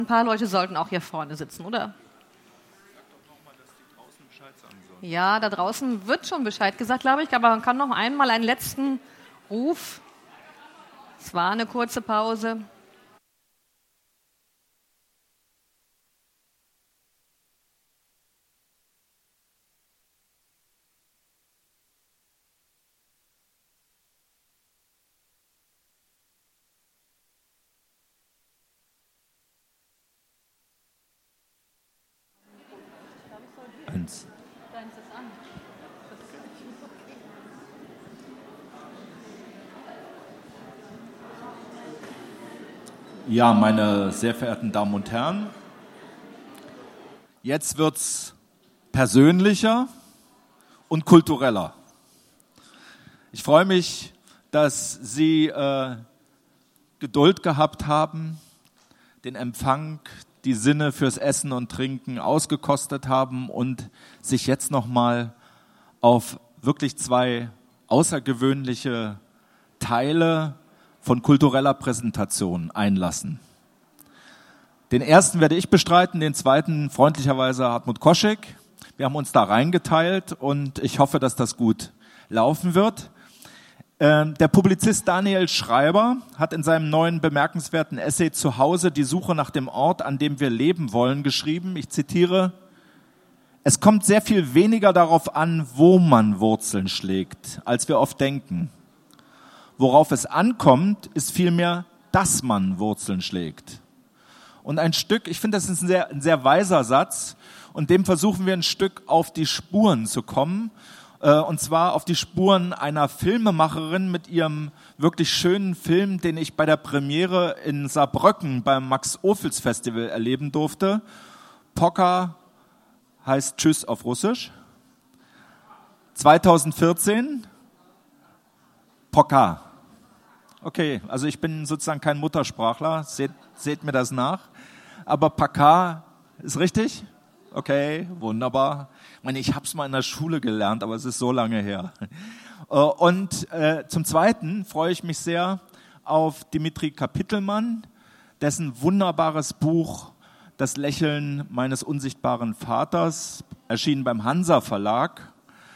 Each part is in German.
Ein paar Leute sollten auch hier vorne sitzen, oder? Sag doch nochmal, dass die draußen Bescheid sagen sollen. Ja, da draußen wird schon Bescheid gesagt, glaube ich, aber man kann noch einmal einen letzten Ruf. Es war eine kurze Pause. Eins. Ja, meine sehr verehrten Damen und Herren, jetzt wird's persönlicher und kultureller. Ich freue mich, dass Sie Geduld gehabt haben, den Empfang, die Sinne fürs Essen und Trinken ausgekostet haben und sich jetzt nochmal auf wirklich zwei außergewöhnliche Teile von kultureller Präsentation einlassen. Den ersten werde ich bestreiten, den zweiten freundlicherweise Hartmut Koschek. Wir haben uns da reingeteilt und ich hoffe, dass das gut laufen wird. Der Publizist Daniel Schreiber hat in seinem neuen bemerkenswerten Essay Zuhause die Suche nach dem Ort, an dem wir leben wollen, geschrieben. Ich zitiere: Es kommt sehr viel weniger darauf an, wo man Wurzeln schlägt, als wir oft denken. Worauf es ankommt, ist vielmehr, dass man Wurzeln schlägt. Und ein Stück, ich finde, das ist ein sehr weiser Satz, und dem versuchen wir ein Stück auf die Spuren zu kommen. Und zwar auf die Spuren einer Filmemacherin mit ihrem wirklich schönen Film, den ich bei der Premiere in Saarbrücken beim Max-Ophüls-Festival erleben durfte. Poka heißt Tschüss auf Russisch. 2014. Poka. Okay, also ich bin sozusagen kein Muttersprachler, seht mir das nach. Aber Poka ist richtig? Okay, wunderbar. Ich meine, ich habe es mal in der Schule gelernt, aber es ist so lange her. Und zum Zweiten freue ich mich sehr auf Dimitri Kapitelmann, dessen wunderbares Buch Das Lächeln meines unsichtbaren Vaters, erschienen beim Hansa Verlag,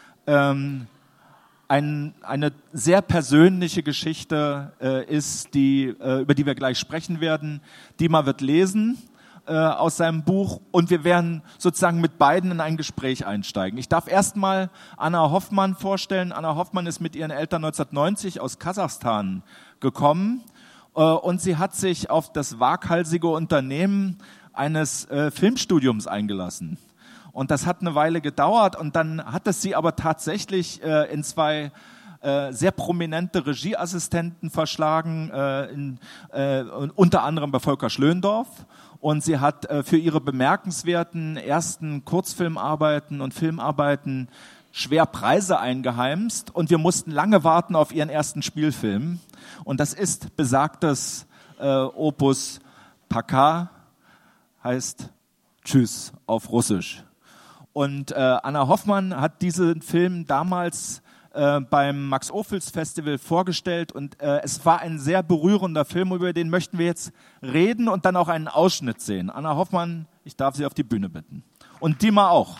eine sehr persönliche Geschichte ist, über die wir gleich sprechen werden. Dima wird lesen aus seinem Buch und wir werden sozusagen mit beiden in ein Gespräch einsteigen. Ich darf erstmal Anna Hoffmann vorstellen. Anna Hoffmann ist mit ihren Eltern 1990 aus Kasachstan gekommen und sie hat sich auf das waghalsige Unternehmen eines Filmstudiums eingelassen. Und das hat eine Weile gedauert und dann hat es sie aber tatsächlich in zwei sehr prominente Regieassistenten verschlagen, unter anderem bei Volker Schlöndorff. Und sie hat für ihre bemerkenswerten ersten Kurzfilmarbeiten und Filmarbeiten schwer Preise eingeheimst. Und wir mussten lange warten auf ihren ersten Spielfilm. Und das ist besagtes Opus Poka, heißt Tschüss auf Russisch. Und Anna Hoffmann hat diesen Film damals beim Max-Ophüls-Festival vorgestellt und es war ein sehr berührender Film, über den möchten wir jetzt reden und dann auch einen Ausschnitt sehen. Anna Hoffmann, ich darf Sie auf die Bühne bitten. Und Dima auch.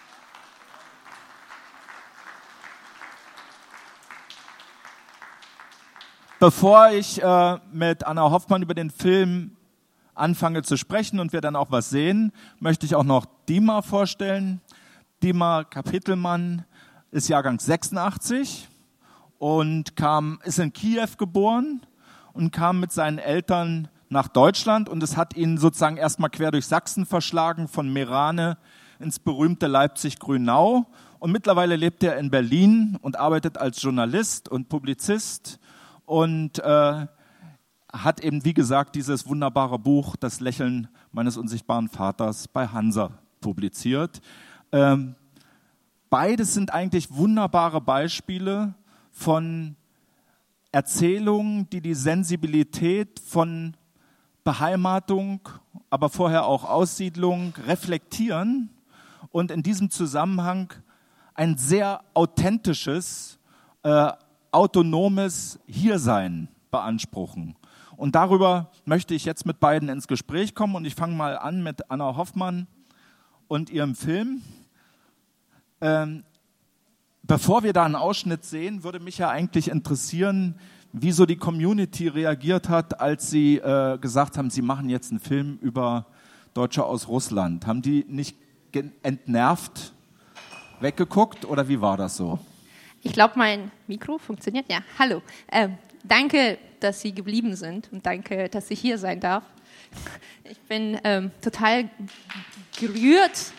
Bevor ich mit Anna Hoffmann über den Film anfange zu sprechen und wir dann auch was sehen, möchte ich auch noch Dima vorstellen. Dima Kapitelmann ist Jahrgang 86 und ist in Kiew geboren und kam mit seinen Eltern nach Deutschland und es hat ihn sozusagen erstmal quer durch Sachsen verschlagen, von Meerane ins berühmte Leipzig-Grünau, und mittlerweile lebt er in Berlin und arbeitet als Journalist und Publizist und hat eben, wie gesagt, dieses wunderbare Buch Das Lächeln meines unsichtbaren Vaters bei Hansa publiziert. Beides sind eigentlich wunderbare Beispiele von Erzählungen, die die Sensibilität von Beheimatung, aber vorher auch Aussiedlung reflektieren und in diesem Zusammenhang ein sehr authentisches, autonomes Hiersein beanspruchen. Und darüber möchte ich jetzt mit beiden ins Gespräch kommen. Und ich fange mal an mit Anna Hoffmann und ihrem Film. Bevor wir da einen Ausschnitt sehen, würde mich ja eigentlich interessieren, wie so die Community reagiert hat, als sie gesagt haben, sie machen jetzt einen Film über Deutsche aus Russland. Haben die nicht entnervt weggeguckt oder wie war das so? Ich glaube, mein Mikro funktioniert. Ja, hallo. Danke, dass Sie geblieben sind und danke, dass ich hier sein darf. Ich bin total gerührt.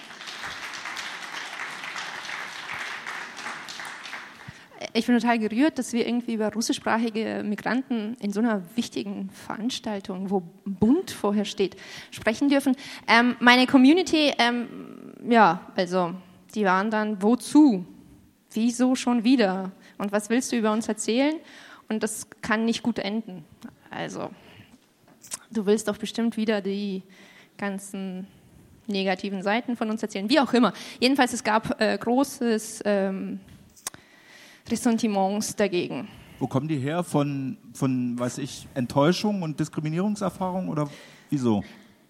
Ich bin total gerührt, dass wir irgendwie über russischsprachige Migranten in so einer wichtigen Veranstaltung, wo Bund vorher steht, sprechen dürfen. Meine Community, also die waren dann, wozu? Wieso schon wieder? Und was willst du über uns erzählen? Und das kann nicht gut enden. Also, du willst doch bestimmt wieder die ganzen negativen Seiten von uns erzählen, wie auch immer. Jedenfalls, es gab großes Ressentiments dagegen. Wo kommen die her? Von Enttäuschung und Diskriminierungserfahrung oder wieso?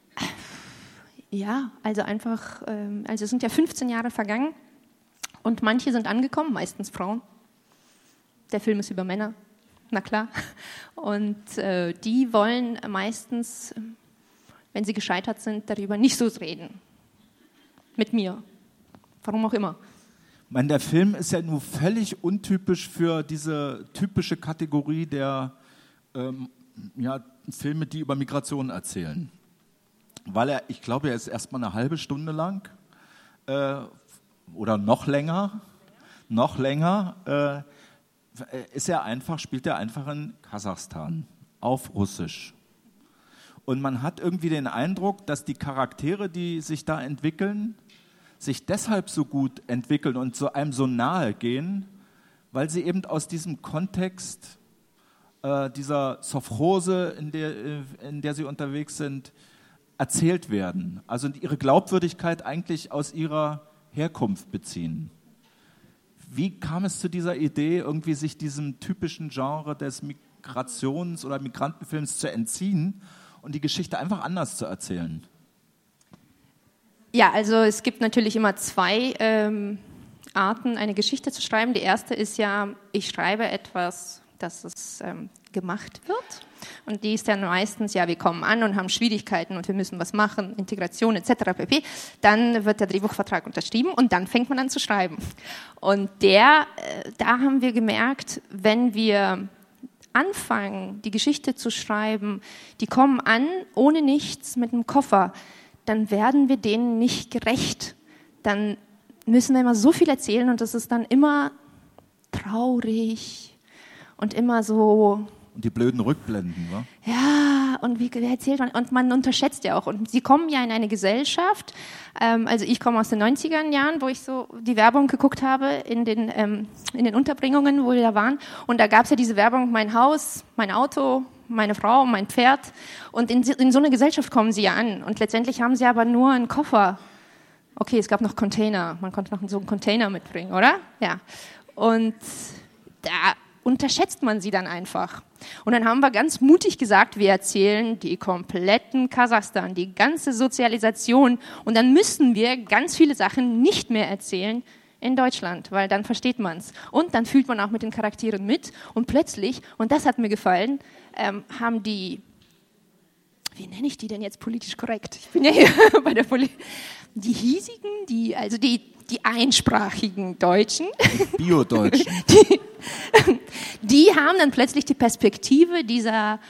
Ja, also einfach, es sind ja 15 Jahre vergangen und manche sind angekommen, meistens Frauen. Der Film ist über Männer, na klar. Und die wollen meistens, wenn sie gescheitert sind, darüber nicht so reden. Mit mir. Warum auch immer. Ich meine, der Film ist ja nur völlig untypisch für diese typische Kategorie der Filme, die über Migration erzählen. Weil ich glaube, er ist erstmal eine halbe Stunde lang oder noch länger, spielt er einfach in Kasachstan auf Russisch. Und man hat irgendwie den Eindruck, dass die Charaktere, die sich da entwickeln, sich deshalb so gut entwickeln und einem so nahe gehen, weil sie eben aus diesem Kontext dieser Sophrose, in der sie unterwegs sind, erzählt werden. Also ihre Glaubwürdigkeit eigentlich aus ihrer Herkunft beziehen. Wie kam es zu dieser Idee, irgendwie sich diesem typischen Genre des Migrations- oder Migrantenfilms zu entziehen und die Geschichte einfach anders zu erzählen? Ja, also es gibt natürlich immer zwei Arten, eine Geschichte zu schreiben. Die erste ist ja, ich schreibe etwas, dass es gemacht wird. Und die ist dann meistens, ja, wir kommen an und haben Schwierigkeiten und wir müssen was machen, Integration etc. pp. Dann wird der Drehbuchvertrag unterschrieben und dann fängt man an zu schreiben. Und da haben wir gemerkt, wenn wir anfangen, die Geschichte zu schreiben, die kommen an ohne nichts mit einem Koffer, dann werden wir denen nicht gerecht. Dann müssen wir immer so viel erzählen und das ist dann immer traurig und immer so. Und die blöden Rückblenden, wa? Ja, und wie erzählt man? Und man unterschätzt ja auch. Und sie kommen ja in eine Gesellschaft. Also ich komme aus den 90er Jahren, wo ich so die Werbung geguckt habe in den Unterbringungen, wo wir da waren. Und da gab es ja diese Werbung, mein Haus, mein Auto, meine Frau, mein Pferd. Und in so eine Gesellschaft kommen sie ja an. Und letztendlich haben sie aber nur einen Koffer. Okay, es gab noch Container. Man konnte noch so einen Container mitbringen, oder? Ja. Und da unterschätzt man sie dann einfach. Und dann haben wir ganz mutig gesagt, wir erzählen die kompletten Kasachstan, die ganze Sozialisation. Und dann müssen wir ganz viele Sachen nicht mehr erzählen in Deutschland, weil dann versteht man es. Und dann fühlt man auch mit den Charakteren mit. Und plötzlich, und das hat mir gefallen, haben die, wie nenne ich die denn jetzt politisch korrekt? Ich bin ja hier bei der die hiesigen, die einsprachigen Deutschen. Bio-Deutschen. Die haben dann plötzlich die Perspektive dieser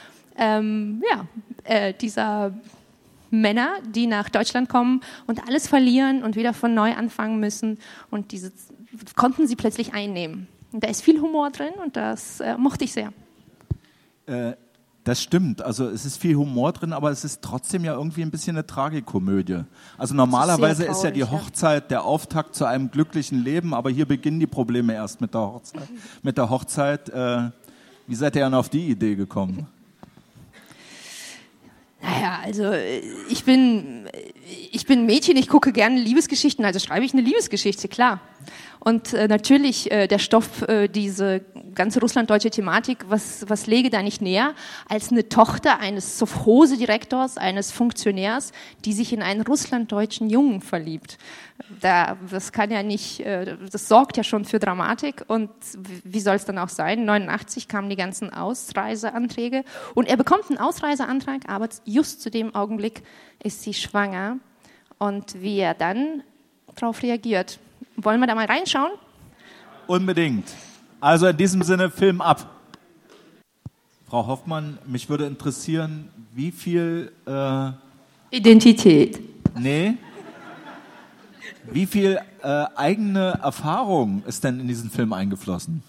Männer, die nach Deutschland kommen und alles verlieren und wieder von neu anfangen müssen. Und diese konnten sie plötzlich einnehmen. Und da ist viel Humor drin und das mochte ich sehr. Das stimmt, also es ist viel Humor drin, aber es ist trotzdem ja irgendwie ein bisschen eine Tragikomödie. Also normalerweise ist ja die Hochzeit der Auftakt zu einem glücklichen Leben, aber hier beginnen die Probleme erst mit der Hochzeit. Wie seid ihr dann auf die Idee gekommen? Naja, also ich ich bin ein Mädchen, ich gucke gerne Liebesgeschichten, also schreibe ich eine Liebesgeschichte, klar. Und natürlich der Stoff, diese ganze russlanddeutsche Thematik, was lege da nicht näher, als eine Tochter eines Sowchose-Direktors, eines Funktionärs, die sich in einen russlanddeutschen Jungen verliebt. Das kann ja nicht, das sorgt ja schon für Dramatik und wie soll es dann auch sein? 89 kamen die ganzen Ausreiseanträge und er bekommt einen Ausreiseantrag, aber just zu dem Augenblick ist sie schwanger und wie er dann darauf reagiert. Wollen wir da mal reinschauen? Unbedingt. Also in diesem Sinne, Film ab. Frau Hoffmann, mich würde interessieren, wie viel... Identität. Nee. Wie viel eigene Erfahrung ist denn in diesen Film eingeflossen?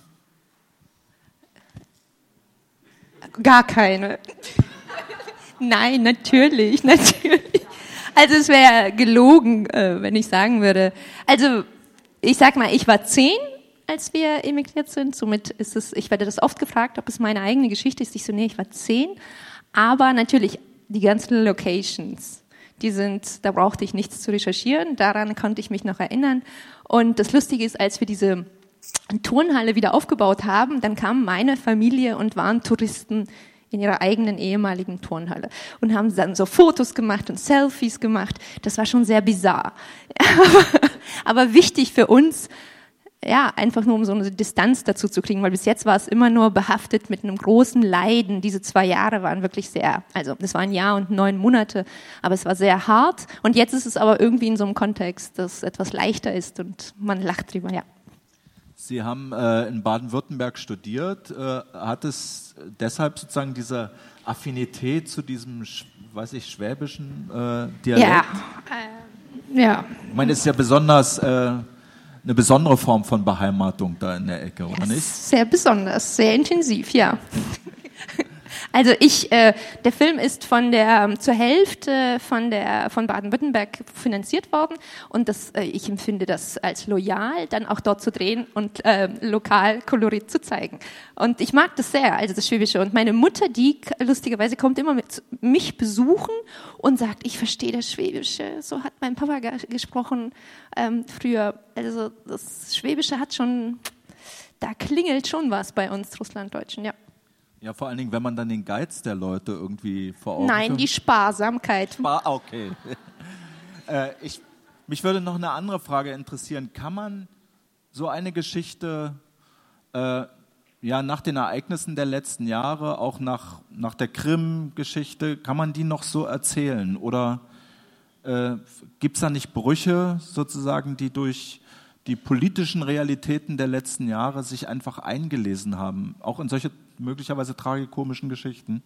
Gar keine. Nein, natürlich. Also es wäre gelogen, wenn ich sagen würde. Also ich sag mal, ich war 10, als wir emigriert sind. Somit ist es, ich werde das oft gefragt, ob es meine eigene Geschichte ist. Ich so, nee, ich war 10. Aber natürlich die ganzen Locations, da brauchte ich nichts zu recherchieren. Daran konnte ich mich noch erinnern. Und das Lustige ist, als wir diese Turnhalle wieder aufgebaut haben, dann kam meine Familie und waren Touristen in ihrer eigenen ehemaligen Turnhalle und haben dann so Fotos gemacht und Selfies gemacht. Das war schon sehr bizarr. Aber wichtig für uns, ja, einfach nur um so eine Distanz dazu zu kriegen, weil bis jetzt war es immer nur behaftet mit einem großen Leiden. Diese 2 Jahre waren wirklich sehr, also das war 1 Jahr und 9 Monate, aber es war sehr hart. Und jetzt ist es aber irgendwie in so einem Kontext, das etwas leichter ist und man lacht drüber, ja. Sie haben in Baden-Württemberg studiert. Hat es deshalb sozusagen diese Affinität zu diesem, schwäbischen Dialekt? Ja. Ich meine, es ist ja besonders eine besondere Form von Beheimatung da in der Ecke, oder nicht? Sehr besonders, sehr intensiv, ja. Also der Film ist zur Hälfte von Baden-Württemberg finanziert worden und ich empfinde das als loyal, dann auch dort zu drehen und lokal Kolorit zu zeigen. Und ich mag das sehr, also das Schwäbische. Und meine Mutter, die lustigerweise kommt immer mich besuchen und sagt, ich verstehe das Schwäbische. So hat mein Papa gesprochen früher. Also das Schwäbische da klingelt schon was bei uns Russlanddeutschen, ja. Ja, vor allen Dingen, wenn man dann den Geiz der Leute irgendwie vor Augen Nein, die Sparsamkeit. Okay. Mich würde noch eine andere Frage interessieren. Kann man so eine Geschichte nach den Ereignissen der letzten Jahre, auch nach der Krim-Geschichte, kann man die noch so erzählen? Oder gibt es da nicht Brüche sozusagen, die durch die politischen Realitäten der letzten Jahre sich einfach eingelesen haben, auch in solche möglicherweise tragikomischen Geschichten?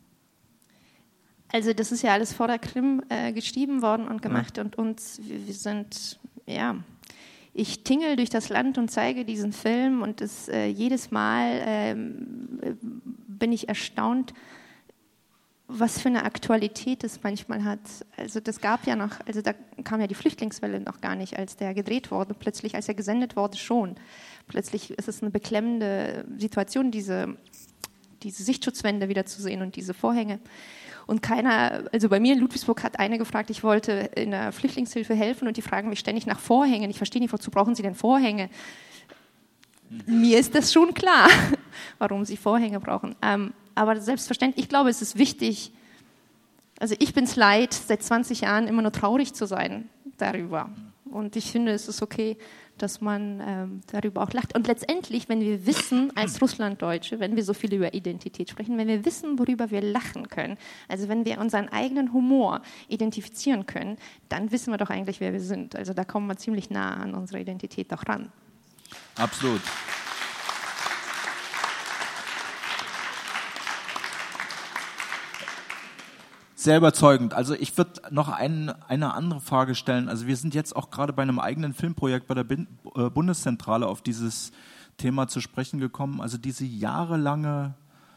Also das ist ja alles vor der Krim geschrieben worden und gemacht und wir sind, ich tingel durch das Land und zeige diesen Film und jedes Mal bin ich erstaunt, was für eine Aktualität es manchmal hat. Also das gab ja noch, also da kam ja die Flüchtlingswelle noch gar nicht, als der gedreht wurde. Plötzlich, als er gesendet wurde, schon. Plötzlich ist es eine beklemmende Situation, diese Sichtschutzwände wieder zu sehen und diese Vorhänge. Und also bei mir in Ludwigsburg hat eine gefragt, ich wollte in der Flüchtlingshilfe helfen und die fragen mich ständig nach Vorhängen. Ich verstehe nicht, wozu brauchen Sie denn Vorhänge? Mir ist das schon klar, warum Sie Vorhänge brauchen. Aber selbstverständlich, ich glaube, es ist wichtig, also ich bin es leid, seit 20 Jahren immer nur traurig zu sein darüber. Und ich finde, es ist okay, dass man darüber auch lacht. Und letztendlich, wenn wir wissen, als Russlanddeutsche, wenn wir so viel über Identität sprechen, wenn wir wissen, worüber wir lachen können, also wenn wir unseren eigenen Humor identifizieren können, dann wissen wir doch eigentlich, wer wir sind. Also da kommen wir ziemlich nah an unsere Identität doch ran. Absolut. Sehr überzeugend. Also ich würde noch eine andere Frage stellen. Also wir sind jetzt auch gerade bei einem eigenen Filmprojekt bei der Bundeszentrale auf dieses Thema zu sprechen gekommen. Also der jahrelange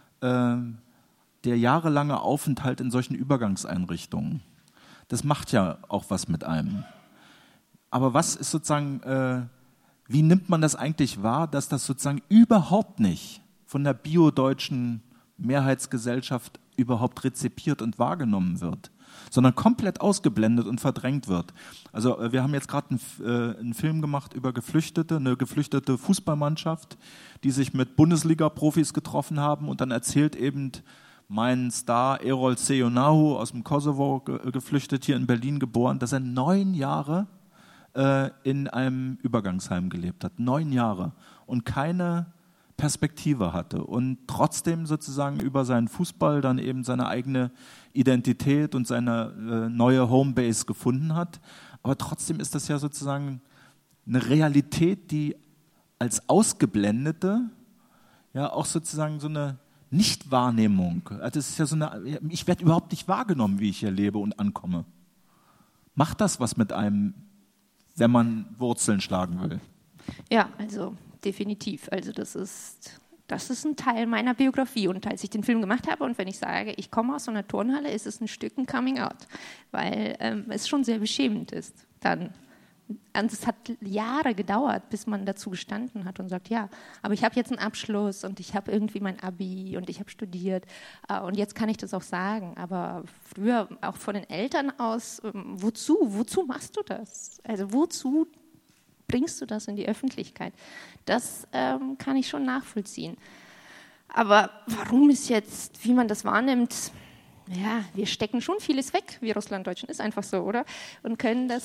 Aufenthalt in solchen Übergangseinrichtungen. Das macht ja auch was mit einem. Aber was ist sozusagen, wie nimmt man das eigentlich wahr, dass das sozusagen überhaupt nicht von der biodeutschen Mehrheitsgesellschaft überhaupt rezipiert und wahrgenommen wird? sondern komplett ausgeblendet und verdrängt wird. Also wir haben jetzt gerade einen Film gemacht über eine geflüchtete Fußballmannschaft, die sich mit Bundesliga-Profis getroffen haben, und dann erzählt eben mein Star Erol Seyonahu aus dem Kosovo, geflüchtet, hier in Berlin geboren, dass er 9 Jahre in einem Übergangsheim gelebt hat. 9 Jahre und keine Perspektive hatte und trotzdem sozusagen über seinen Fußball dann eben seine eigene Identität und seine neue Homebase gefunden hat. Aber trotzdem ist das ja sozusagen eine Realität, die als Ausgeblendete ja auch sozusagen so eine Nichtwahrnehmung, also es ist ja so ich werde überhaupt nicht wahrgenommen, wie ich hier lebe und ankomme. Macht das was mit einem, wenn man Wurzeln schlagen will? Ja, also definitiv. Also das ist ein Teil meiner Biografie. Und als ich den Film gemacht habe und wenn ich sage, ich komme aus so einer Turnhalle, ist es ein Stück ein Coming-out, weil es schon sehr beschämend ist. Und es hat Jahre gedauert, bis man dazu gestanden hat und sagt, ja, aber ich habe jetzt einen Abschluss und ich habe irgendwie mein Abi und ich habe studiert und jetzt kann ich das auch sagen. Aber früher auch von den Eltern aus, wozu machst du das? Also wozu bringst du das in die Öffentlichkeit? Das kann ich schon nachvollziehen. Aber warum ist jetzt, wie man das wahrnimmt, ja, wir stecken schon vieles weg, wir Russlanddeutschen, ist einfach so, oder? Und können das...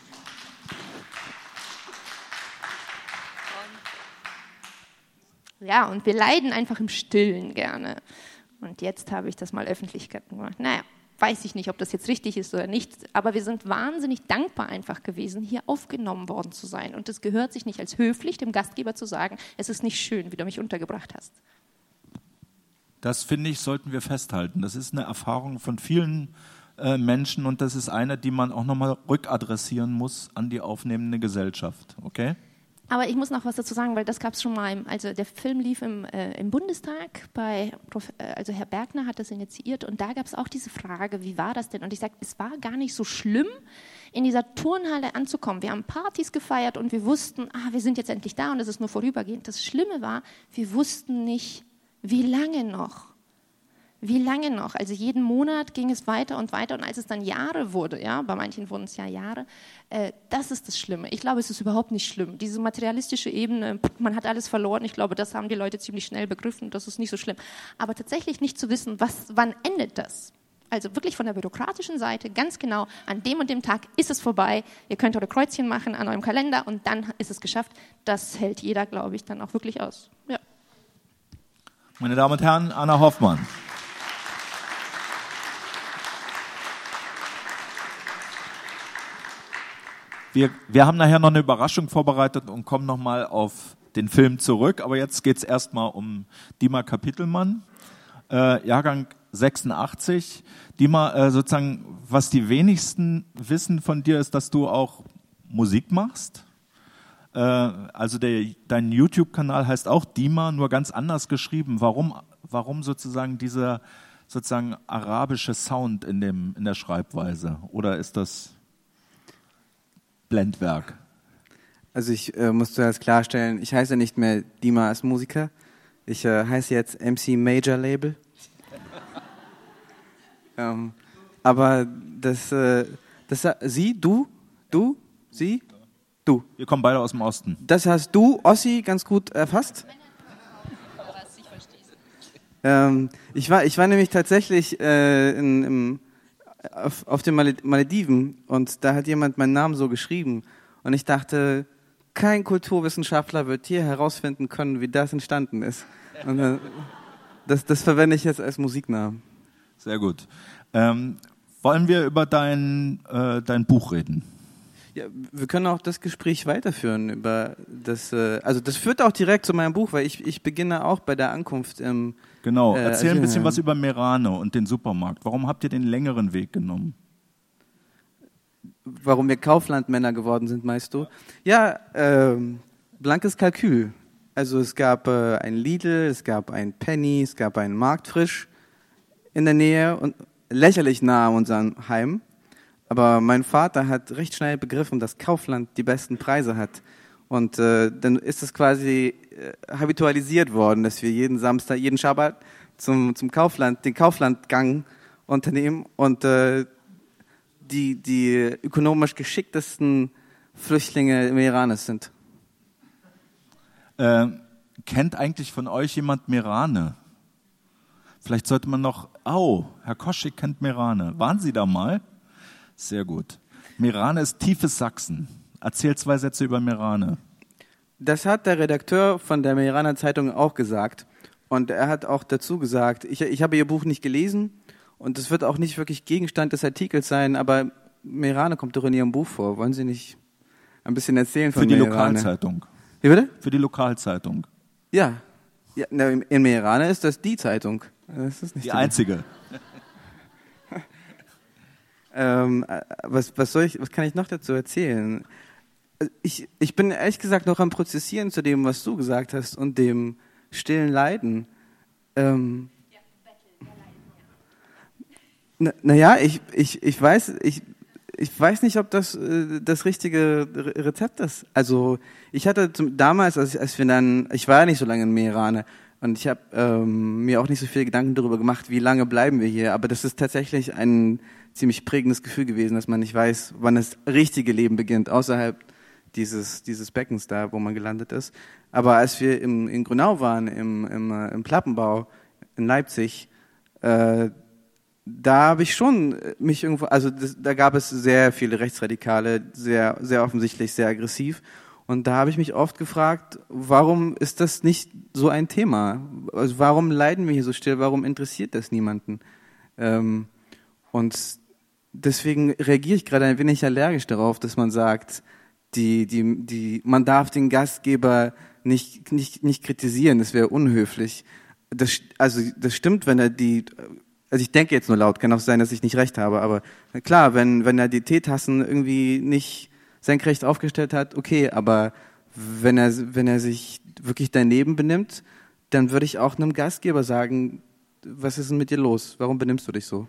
Ja, und wir leiden einfach im Stillen gerne. Und jetzt habe ich das mal öffentlich gemacht. Naja, weiß ich nicht, ob das jetzt richtig ist oder nicht, aber wir sind wahnsinnig dankbar einfach gewesen, hier aufgenommen worden zu sein. Und es gehört sich nicht als höflich, dem Gastgeber zu sagen, es ist nicht schön, wie du mich untergebracht hast. Das, finde ich, sollten wir festhalten. Das ist eine Erfahrung von vielen Menschen und das ist eine, die man auch nochmal rückadressieren muss an die aufnehmende Gesellschaft. Okay? Aber ich muss noch was dazu sagen, weil das gab es schon mal, also der Film lief im Bundestag, also Herr Bergner hat das initiiert und da gab es auch diese Frage, wie war das denn? Und ich sage, es war gar nicht so schlimm, in dieser Turnhalle anzukommen. Wir haben Partys gefeiert und wir wussten, wir sind jetzt endlich da und es ist nur vorübergehend. Das Schlimme war, wir wussten nicht, wie lange noch. Wie lange noch? Also jeden Monat ging es weiter und weiter und als es dann Jahre wurde, ja, bei manchen wurden es ja Jahre, das ist das Schlimme. Ich glaube, es ist überhaupt nicht schlimm. Diese materialistische Ebene, man hat alles verloren, ich glaube, das haben die Leute ziemlich schnell begriffen, das ist nicht so schlimm. Aber tatsächlich nicht zu wissen, wann endet das? Also wirklich von der bürokratischen Seite, ganz genau, an dem und dem Tag ist es vorbei, ihr könnt eure Kreuzchen machen an eurem Kalender und dann ist es geschafft. Das hält jeder, glaube ich, dann auch wirklich aus. Ja. Meine Damen und Herren, Anna Hoffmann. Wir haben nachher noch eine Überraschung vorbereitet und kommen nochmal auf den Film zurück. Aber jetzt geht es erstmal um Dima Kapitelmann, Jahrgang 86. Dima, sozusagen, was die wenigsten wissen von dir, ist, dass du auch Musik machst. Also dein YouTube-Kanal heißt auch Dima, nur ganz anders geschrieben. Warum sozusagen dieser sozusagen arabische Sound in der Schreibweise? Oder ist das Blendwerk? Also ich muss zuerst klarstellen, ich heiße nicht mehr Dima als Musiker, ich heiße jetzt MC Major Label. Aber Sie, du, Sie, du. Wir kommen beide aus dem Osten. Das hast du, Ossi, ganz gut erfasst. Ich war nämlich tatsächlich auf den Malediven und da hat jemand meinen Namen so geschrieben und ich dachte, kein Kulturwissenschaftler wird hier herausfinden können, wie das entstanden ist. Und das verwende ich jetzt als Musiknamen. Sehr gut. Wollen wir über dein Buch reden? Ja, wir können auch das Gespräch weiterführen über das. Also das führt auch direkt zu meinem Buch, weil ich beginne auch bei der Ankunft im. Genau. Erzähl ein bisschen was über Merano und den Supermarkt. Warum habt ihr den längeren Weg genommen? Warum wir Kauflandmänner geworden sind, meinst du? Ja, blankes Kalkül. Also es gab ein Lidl, es gab ein Penny, es gab einen Marktfrisch in der Nähe und lächerlich nah an unserem Heim. Aber mein Vater hat recht schnell begriffen, dass Kaufland die besten Preise hat. Und dann ist es quasi habitualisiert worden, dass wir jeden Samstag, jeden Schabbat zum Kaufland, den Kauflandgang unternehmen. Und die ökonomisch geschicktesten Flüchtlinge im Iran sind. Kennt eigentlich von euch jemand Meerane? Vielleicht sollte man noch, Herr Koschik kennt Meerane. Waren Sie da mal? Sehr gut. Meerane ist tiefes Sachsen. Erzähl 2 Sätze über Meerane. Das hat der Redakteur von der Meeraner Zeitung auch gesagt. Und er hat auch dazu gesagt, ich habe Ihr Buch nicht gelesen und es wird auch nicht wirklich Gegenstand des Artikels sein, aber Meerane kommt doch in Ihrem Buch vor. Wollen Sie nicht ein bisschen erzählen von Meerane? Für die Lokalzeitung. Wie bitte? Für die Lokalzeitung. Ja, in Meerane ist das die Zeitung. Das ist nicht die einzige. Was kann ich noch dazu erzählen? Ich bin ehrlich gesagt noch am Prozessieren zu dem, was du gesagt hast und dem stillen Leiden. Ich weiß nicht, ob das das richtige Rezept ist. Also ich hatte damals, als wir dann, ich war ja nicht so lange in Meerane und ich habe mir auch nicht so viele Gedanken darüber gemacht, wie lange bleiben wir hier. Aber das ist tatsächlich ein ziemlich prägendes Gefühl gewesen, dass man nicht weiß, wann das richtige Leben beginnt, außerhalb dieses Beckens da, wo man gelandet ist. Aber als wir in Grünau waren, im Plattenbau in Leipzig, da habe ich schon mich irgendwo, da gab es sehr viele Rechtsradikale, sehr, sehr offensichtlich, sehr aggressiv. Und da habe ich mich oft gefragt, warum ist das nicht so ein Thema? Also warum leiden wir hier so still? Warum interessiert das niemanden? Und deswegen reagiere ich gerade ein wenig allergisch darauf, dass man sagt, man darf den Gastgeber nicht kritisieren, das wäre unhöflich. Das stimmt, wenn er also ich denke jetzt nur laut, kann auch sein, dass ich nicht recht habe, aber klar, wenn er die Teetassen irgendwie nicht senkrecht aufgestellt hat, okay, aber wenn er sich wirklich daneben benimmt, dann würde ich auch einem Gastgeber sagen, was ist denn mit dir los? Warum benimmst du dich so?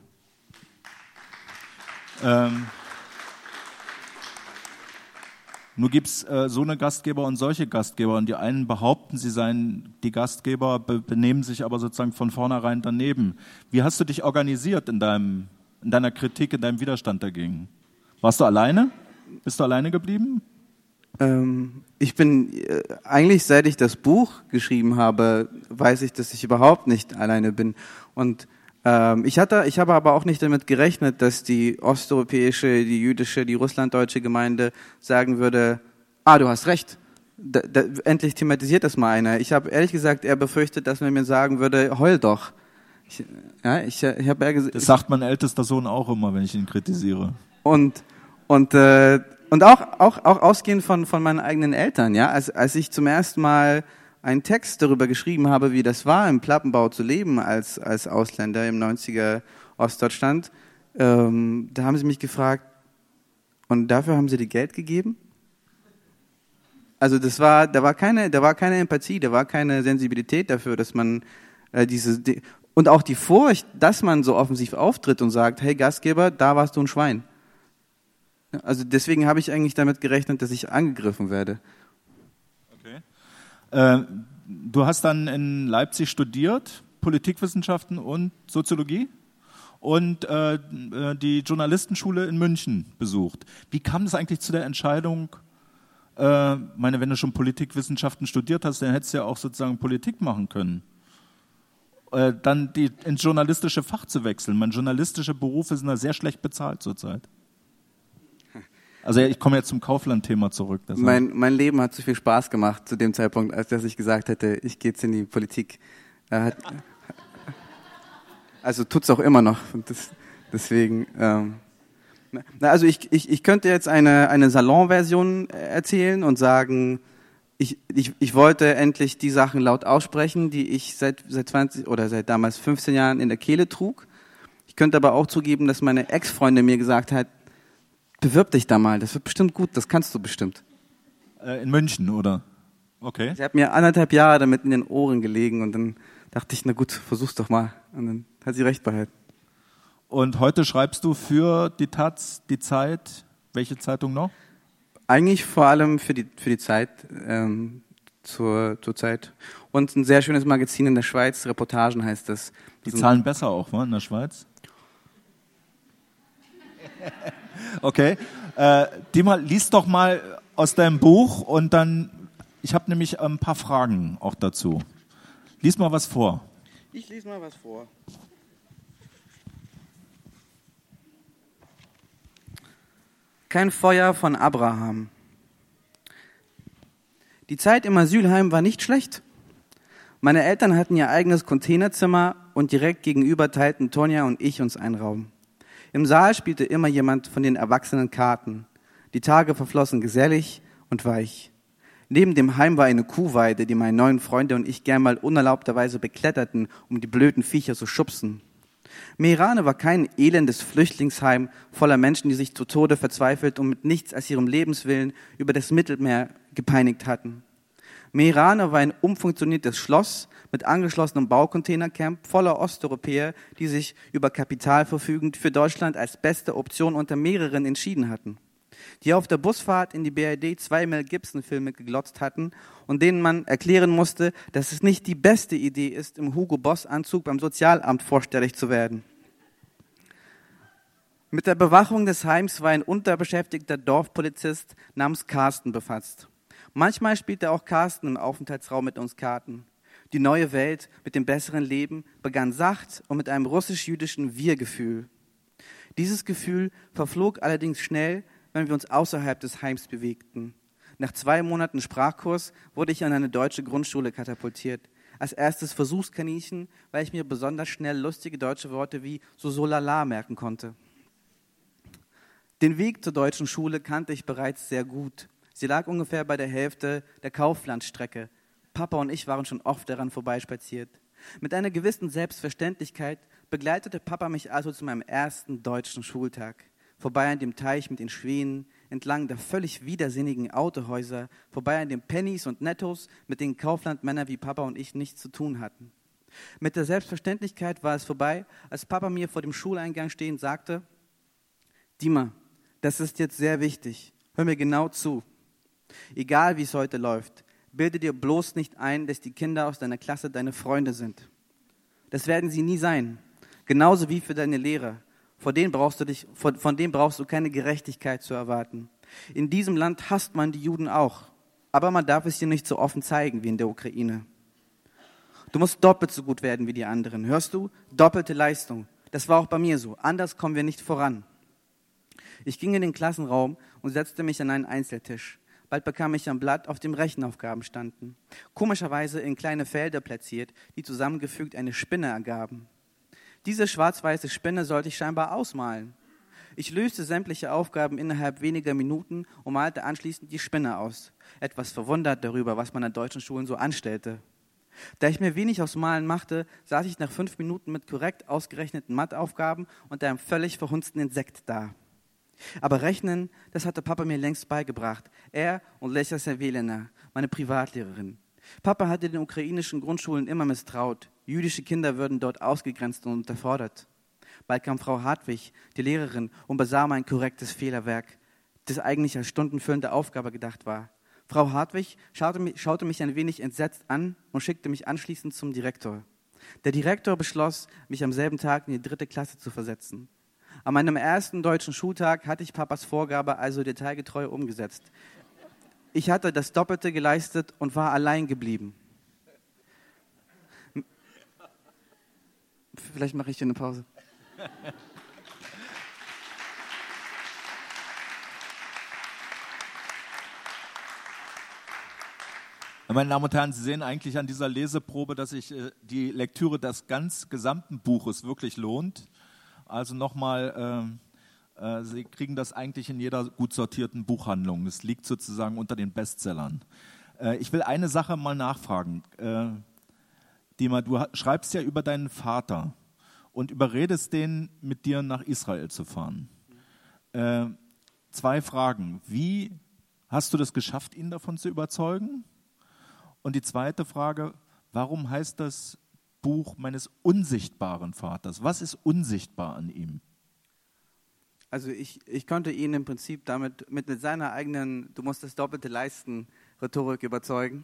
Nur gibt es so eine Gastgeber und solche Gastgeber. Und die einen behaupten, sie seien die Gastgeber, benehmen sich aber sozusagen von vornherein daneben. Wie hast du dich organisiert in deiner Kritik, in deinem Widerstand dagegen? Warst du alleine? Bist du alleine geblieben? Ich bin eigentlich, seit ich das Buch geschrieben habe, weiß ich, dass ich überhaupt nicht alleine bin. Und ich habe aber auch nicht damit gerechnet, dass die osteuropäische, die jüdische, die russlanddeutsche Gemeinde sagen würde, du hast recht, endlich thematisiert das mal einer. Ich habe ehrlich gesagt eher befürchtet, dass man mir sagen würde, heul doch. Das sagt mein ältester Sohn auch immer, wenn ich ihn kritisiere. Und auch ausgehend von meinen eigenen Eltern, ja, als ich zum ersten Mal einen Text darüber geschrieben habe, wie das war, im Plattenbau zu leben als Ausländer im 90er Ostdeutschland, da haben sie mich gefragt, und dafür haben sie dir Geld gegeben? Also da war keine Empathie, da war keine Sensibilität dafür, dass man und auch die Furcht, dass man so offensiv auftritt und sagt, hey Gastgeber, da warst du ein Schwein. Also deswegen habe ich eigentlich damit gerechnet, dass ich angegriffen werde. Du hast dann in Leipzig studiert, Politikwissenschaften und Soziologie und die Journalistenschule in München besucht. Wie kam es eigentlich zu der Entscheidung, wenn du schon Politikwissenschaften studiert hast, dann hättest du ja auch sozusagen Politik machen können, dann ins journalistische Fach zu wechseln. Journalistische Berufe sind da sehr schlecht bezahlt zurzeit. Also ich komme jetzt zum Kaufland-Thema zurück. Mein Leben hat zu viel Spaß gemacht zu dem Zeitpunkt, als dass ich gesagt hätte, ich gehe jetzt in die Politik. Also tut's auch immer noch. Und deswegen. Also ich könnte jetzt eine Salonversion erzählen und sagen, ich wollte endlich die Sachen laut aussprechen, die ich seit 20 oder seit damals 15 Jahren in der Kehle trug. Ich könnte aber auch zugeben, dass meine Ex-Freundin mir gesagt hat, bewirb dich da mal, das wird bestimmt gut, das kannst du bestimmt. In München, oder? Okay. Sie hat mir 1,5 Jahre damit in den Ohren gelegen und dann dachte ich, na gut, versuch's doch mal. Und dann hat sie recht behalten. Und heute schreibst du für die Taz, die Zeit, welche Zeitung noch? Eigentlich vor allem für die Zeit, zur Zeit. Und ein sehr schönes Magazin in der Schweiz, Reportagen heißt das. Die zahlen besser auch, in der Schweiz? Okay. Dima, lies doch mal aus deinem Buch und dann, ich habe nämlich ein paar Fragen auch dazu. Lies mal was vor. Ich lese mal was vor. Kein Feuer von Abraham. Die Zeit im Asylheim war nicht schlecht. Meine Eltern hatten ihr eigenes Containerzimmer und direkt gegenüber teilten Tonja und ich uns einen Raum. Im Saal spielte immer jemand von den Erwachsenen Karten. Die Tage verflossen gesellig und weich. Neben dem Heim war eine Kuhweide, die meine neuen Freunde und ich gern mal unerlaubterweise bekletterten, um die blöden Viecher zu schubsen. Meerane war kein elendes Flüchtlingsheim voller Menschen, die sich zu Tode verzweifelt und mit nichts als ihrem Lebenswillen über das Mittelmeer gepeinigt hatten. Meerane war ein umfunktioniertes Schloss mit angeschlossenem Baucontainercamp voller Osteuropäer, die sich über Kapital verfügend für Deutschland als beste Option unter mehreren entschieden hatten. Die auf der Busfahrt in die BRD 2 Mel Gibson-Filme geglotzt hatten und denen man erklären musste, dass es nicht die beste Idee ist, im Hugo-Boss-Anzug beim Sozialamt vorstellig zu werden. Mit der Bewachung des Heims war ein unterbeschäftigter Dorfpolizist namens Carsten befasst. Manchmal spielte auch Carsten im Aufenthaltsraum mit uns Karten. Die neue Welt mit dem besseren Leben begann sacht und mit einem russisch-jüdischen Wir-Gefühl. Dieses Gefühl verflog allerdings schnell, wenn wir uns außerhalb des Heims bewegten. Nach 2 Monaten Sprachkurs wurde ich an eine deutsche Grundschule katapultiert. Als erstes Versuchskaninchen, weil ich mir besonders schnell lustige deutsche Worte wie so lala merken konnte. Den Weg zur deutschen Schule kannte ich bereits sehr gut. Sie lag ungefähr bei der Hälfte der Kauflandstrecke. Papa und ich waren schon oft daran vorbeispaziert. Mit einer gewissen Selbstverständlichkeit begleitete Papa mich also zu meinem ersten deutschen Schultag. Vorbei an dem Teich mit den Schwänen, entlang der völlig widersinnigen Autohäuser, vorbei an den Pennys und Nettos, mit denen Kauflandmänner wie Papa und ich nichts zu tun hatten. Mit der Selbstverständlichkeit war es vorbei, als Papa mir vor dem Schuleingang stehend sagte: Dima, das ist jetzt sehr wichtig. Hör mir genau zu. Egal wie es heute läuft, bilde dir bloß nicht ein, dass die Kinder aus deiner Klasse deine Freunde sind. Das werden sie nie sein. Genauso wie für deine Lehrer. Von denen brauchst du keine Gerechtigkeit zu erwarten. In diesem Land hasst man die Juden auch. Aber man darf es dir nicht so offen zeigen wie in der Ukraine. Du musst doppelt so gut werden wie die anderen. Hörst du? Doppelte Leistung. Das war auch bei mir so. Anders kommen wir nicht voran. Ich ging in den Klassenraum und setzte mich an einen Einzeltisch. Bald bekam ich ein Blatt, auf dem Rechenaufgaben standen. Komischerweise in kleine Felder platziert, die zusammengefügt eine Spinne ergaben. Diese schwarz-weiße Spinne sollte ich scheinbar ausmalen. Ich löste sämtliche Aufgaben innerhalb weniger Minuten und malte anschließend die Spinne aus. Etwas verwundert darüber, was man an deutschen Schulen so anstellte. Da ich mir wenig aufs Malen machte, saß ich nach 5 Minuten mit korrekt ausgerechneten Matheaufgaben und einem völlig verhunzten Insekt da. Aber Rechnen, das hatte Papa mir längst beigebracht. Er und Lesja Servelina, meine Privatlehrerin. Papa hatte den ukrainischen Grundschulen immer misstraut. Jüdische Kinder würden dort ausgegrenzt und unterfordert. Bald kam Frau Hartwig, die Lehrerin, und besah mein korrektes Fehlerwerk, das eigentlich als stundenfüllende Aufgabe gedacht war. Frau Hartwig schaute mich ein wenig entsetzt an und schickte mich anschließend zum Direktor. Der Direktor beschloss, mich am selben Tag in die 3. Klasse zu versetzen. An meinem ersten deutschen Schultag hatte ich Papas Vorgabe also detailgetreu umgesetzt. Ich hatte das Doppelte geleistet und war allein geblieben. Vielleicht mache ich hier eine Pause. Meine Damen und Herren, Sie sehen eigentlich an dieser Leseprobe, dass sich die Lektüre des gesamten Buches wirklich lohnt. Also nochmal, Sie kriegen das eigentlich in jeder gut sortierten Buchhandlung. Es liegt sozusagen unter den Bestsellern. Ich will eine Sache mal nachfragen. Dima, du schreibst ja über deinen Vater und überredest den, mit dir nach Israel zu fahren. 2 Fragen. Wie hast du das geschafft, ihn davon zu überzeugen? Und die zweite Frage, warum heißt das Buch meines unsichtbaren Vaters? Was ist unsichtbar an ihm? Also ich konnte ihn im Prinzip damit mit seiner eigenen, du musst das Doppelte leisten, Rhetorik überzeugen.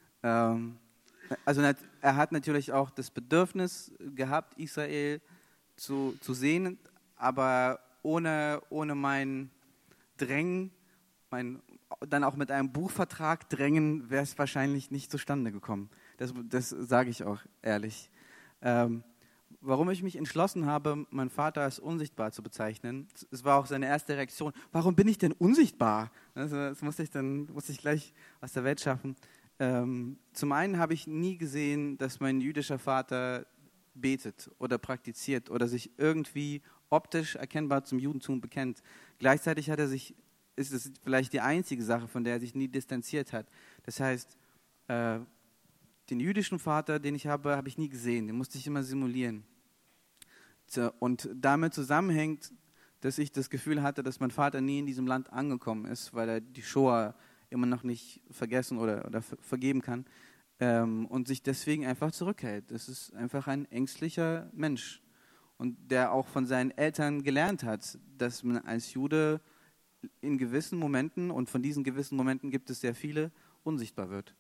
Also er hat natürlich auch das Bedürfnis gehabt, Israel zu sehen, aber ohne mein Drängen, dann auch mit einem Buchvertrag drängen, wäre es wahrscheinlich nicht zustande gekommen. Das sage ich auch ehrlich. Warum ich mich entschlossen habe, meinen Vater als unsichtbar zu bezeichnen, es war auch seine erste Reaktion. Warum bin ich denn unsichtbar? Also, das musste ich gleich aus der Welt schaffen. Zum einen habe ich nie gesehen, dass mein jüdischer Vater betet oder praktiziert oder sich irgendwie optisch erkennbar zum Judentum bekennt. Gleichzeitig ist es vielleicht die einzige Sache, von der er sich nie distanziert hat. Das heißt, den jüdischen Vater, den ich habe ich nie gesehen. Den musste ich immer simulieren. Und damit zusammenhängt, dass ich das Gefühl hatte, dass mein Vater nie in diesem Land angekommen ist, weil er die Shoah immer noch nicht vergessen oder vergeben kann und sich deswegen einfach zurückhält. Das ist einfach ein ängstlicher Mensch und der auch von seinen Eltern gelernt hat, dass man als Jude in gewissen Momenten, und von diesen gewissen Momenten gibt es sehr viele, unsichtbar wird.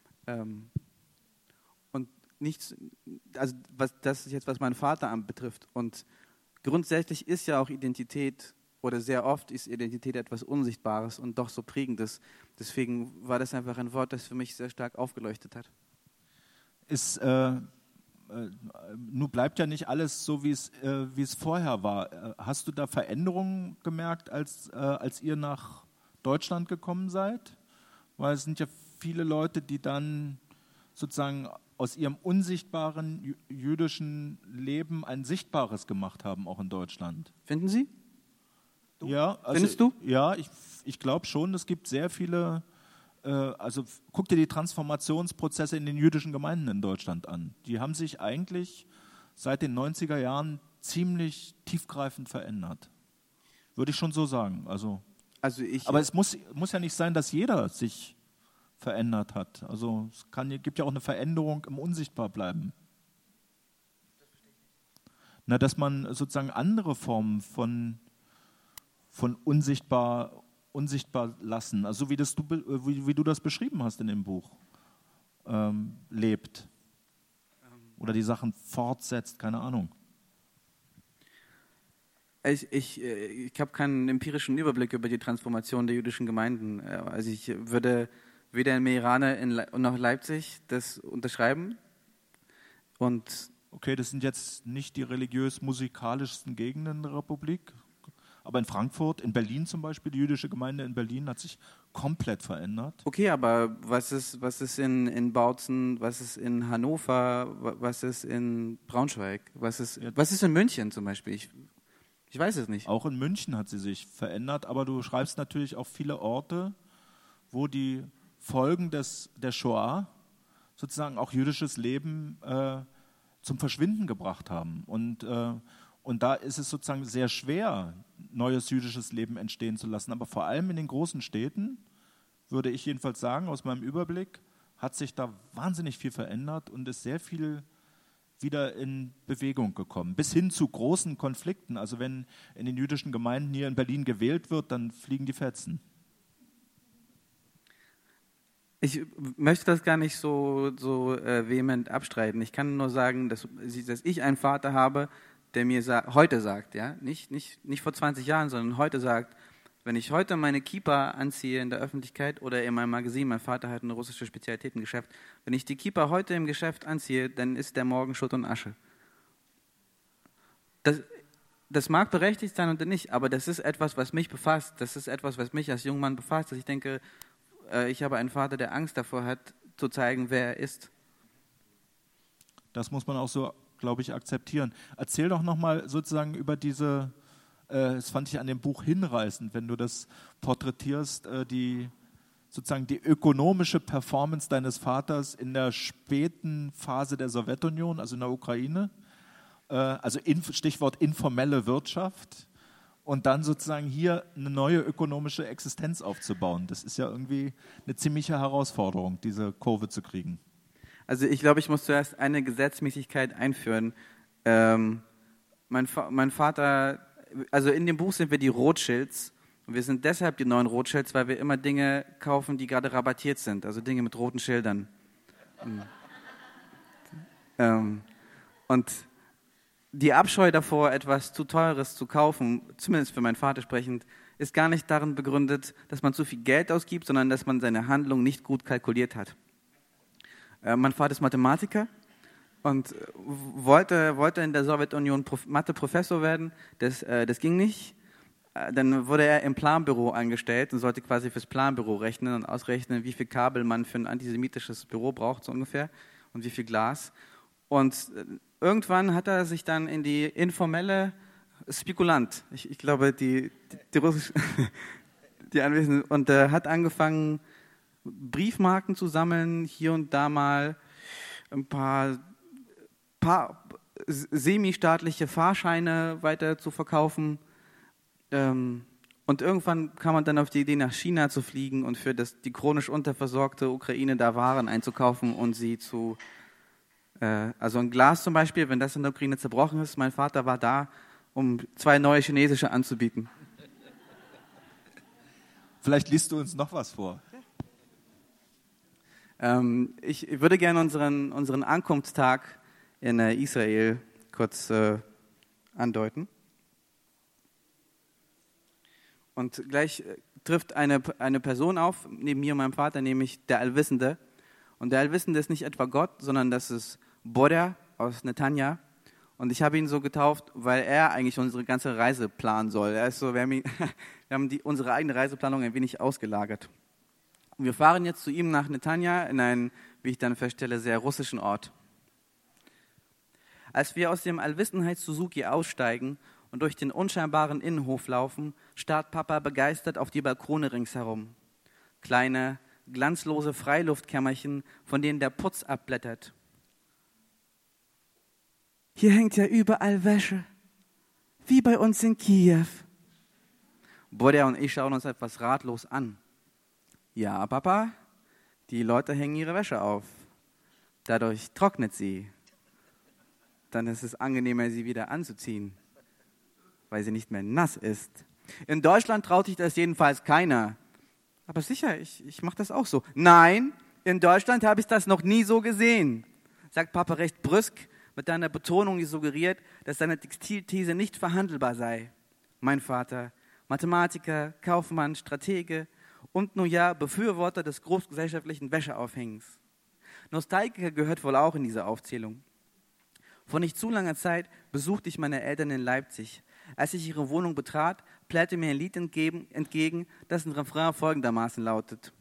Und nichts, also das ist jetzt, was meinen Vater anbetrifft. Und grundsätzlich ist ja auch Identität, oder sehr oft ist Identität etwas Unsichtbares und doch so Prägendes. Deswegen war das einfach ein Wort, das für mich sehr stark aufgeleuchtet hat. Nun bleibt ja nicht alles so, wie es vorher war. Hast du da Veränderungen gemerkt, als ihr nach Deutschland gekommen seid? Weil es sind ja viele Leute, die dann sozusagen aus ihrem unsichtbaren jüdischen Leben ein sichtbares gemacht haben, auch in Deutschland. Finden Sie? Ja, also, findest du? Ja, ich glaube schon, es gibt sehr viele, also guck dir die Transformationsprozesse in den jüdischen Gemeinden in Deutschland an. Die haben sich eigentlich seit den 90er Jahren ziemlich tiefgreifend verändert. Würde ich schon so sagen. Aber es muss ja nicht sein, dass jeder sich verändert hat. Also gibt ja auch eine Veränderung im Unsichtbarbleiben. Na, dass man sozusagen andere Formen von unsichtbar lassen, also wie du das beschrieben hast in dem Buch, lebt. Oder die Sachen fortsetzt, keine Ahnung. Ich habe keinen empirischen Überblick über die Transformation der jüdischen Gemeinden. Also ich würde weder in Meerane noch Leipzig das unterschreiben. Okay, das sind jetzt nicht die religiös-musikalischsten Gegenden der Republik, aber in Frankfurt, in Berlin zum Beispiel, die jüdische Gemeinde in Berlin hat sich komplett verändert. Okay, aber was ist in Bautzen, was ist in Hannover, was ist in Braunschweig, was ist in München zum Beispiel? Ich weiß es nicht. Auch in München hat sie sich verändert, aber du schreibst natürlich auch viele Orte, wo die Folgen der Shoah sozusagen auch jüdisches Leben zum Verschwinden gebracht haben. Und da ist es sozusagen sehr schwer, neues jüdisches Leben entstehen zu lassen. Aber vor allem in den großen Städten, würde ich jedenfalls sagen, aus meinem Überblick, hat sich da wahnsinnig viel verändert und ist sehr viel wieder in Bewegung gekommen. Bis hin zu großen Konflikten. Also wenn in den jüdischen Gemeinden hier in Berlin gewählt wird, dann fliegen die Fetzen. Ich möchte das gar nicht so vehement abstreiten. Ich kann nur sagen, dass ich einen Vater habe, der mir heute sagt, ja, nicht vor 20 Jahren, sondern heute sagt, wenn ich heute meine Kippa anziehe in der Öffentlichkeit oder in meinem Magazin, mein Vater hat ein russisches Spezialitätengeschäft, wenn ich die Kippa heute im Geschäft anziehe, dann ist der morgen Schutt und Asche. Das mag berechtigt sein oder nicht, aber das ist etwas, was mich befasst, das ist etwas, was mich als junger Mann befasst, dass ich denke, ich habe einen Vater, der Angst davor hat, zu zeigen, wer er ist. Das muss man auch so, glaube ich, akzeptieren. Erzähl doch nochmal sozusagen über das fand ich an dem Buch hinreißend, wenn du das porträtierst, sozusagen die ökonomische Performance deines Vaters in der späten Phase der Sowjetunion, also in der Ukraine, also Stichwort informelle Wirtschaft, und dann sozusagen hier eine neue ökonomische Existenz aufzubauen. Das ist ja irgendwie eine ziemliche Herausforderung, diese Kurve zu kriegen. Also ich glaube, ich muss zuerst eine Gesetzmäßigkeit einführen. Mein Vater, also in dem Buch sind wir die Rothschilds. Und wir sind deshalb die neuen Rothschilds, weil wir immer Dinge kaufen, die gerade rabattiert sind. Also Dinge mit roten Schildern. Und die Abscheu davor, etwas zu Teures zu kaufen, zumindest für meinen Vater sprechend, ist gar nicht darin begründet, dass man zu viel Geld ausgibt, sondern dass man seine Handlung nicht gut kalkuliert hat. Mein Vater ist Mathematiker und wollte in der Sowjetunion Mathe-Professor werden. Das ging nicht. Dann wurde er im Planbüro angestellt und sollte quasi fürs Planbüro rechnen und ausrechnen, wie viel Kabel man für ein antisemitisches Büro braucht, so ungefähr, und wie viel Glas. Und irgendwann hat er sich dann in die informelle Spekulant, ich glaube, die russische, die Anwesenden, und hat angefangen, Briefmarken zu sammeln, hier und da mal ein paar semi-staatliche Fahrscheine weiter zu verkaufen. Und irgendwann kam man dann auf die Idee, nach China zu fliegen und für die chronisch unterversorgte Ukraine da Waren einzukaufen und sie also ein Glas zum Beispiel, wenn das in der Ukraine zerbrochen ist, mein Vater war da, um 2 neue chinesische anzubieten. Vielleicht liest du uns noch was vor. Ich würde gerne unseren Ankunftstag in Israel kurz andeuten. Und gleich trifft eine Person auf, neben mir und meinem Vater, nämlich der Allwissende. Und der Allwissende ist nicht etwa Gott, sondern das ist Borer aus Netanya. Und ich habe ihn so getauft, weil er eigentlich unsere ganze Reise planen soll. Wir haben unsere eigene Reiseplanung ein wenig ausgelagert. Und wir fahren jetzt zu ihm nach Netanya in einen, wie ich dann feststelle, sehr russischen Ort. Als wir aus dem Allwissenheits-Suzuki aussteigen und durch den unscheinbaren Innenhof laufen, starrt Papa begeistert auf die Balkone ringsherum. Kleine, glanzlose Freiluftkämmerchen, von denen der Putz abblättert. Hier hängt ja überall Wäsche, wie bei uns in Kiew. Boder und ich schauen uns etwas ratlos an. Ja, Papa, die Leute hängen ihre Wäsche auf. Dadurch trocknet sie. Dann ist es angenehmer, sie wieder anzuziehen, weil sie nicht mehr nass ist. In Deutschland traut sich das jedenfalls keiner. Aber sicher, ich mache das auch so. Nein, in Deutschland habe ich das noch nie so gesehen, sagt Papa recht brüsk, mit einer Betonung, die suggeriert, dass seine Textilthese nicht verhandelbar sei. Mein Vater, Mathematiker, Kaufmann, Stratege und nun ja Befürworter des großgesellschaftlichen Wäscheaufhängens. Nostalgiker gehört wohl auch in diese Aufzählung. Vor nicht zu langer Zeit besuchte ich meine Eltern in Leipzig. Als ich ihre Wohnung betrat, plärrte mir ein Lied entgegen, dessen Refrain folgendermaßen lautet: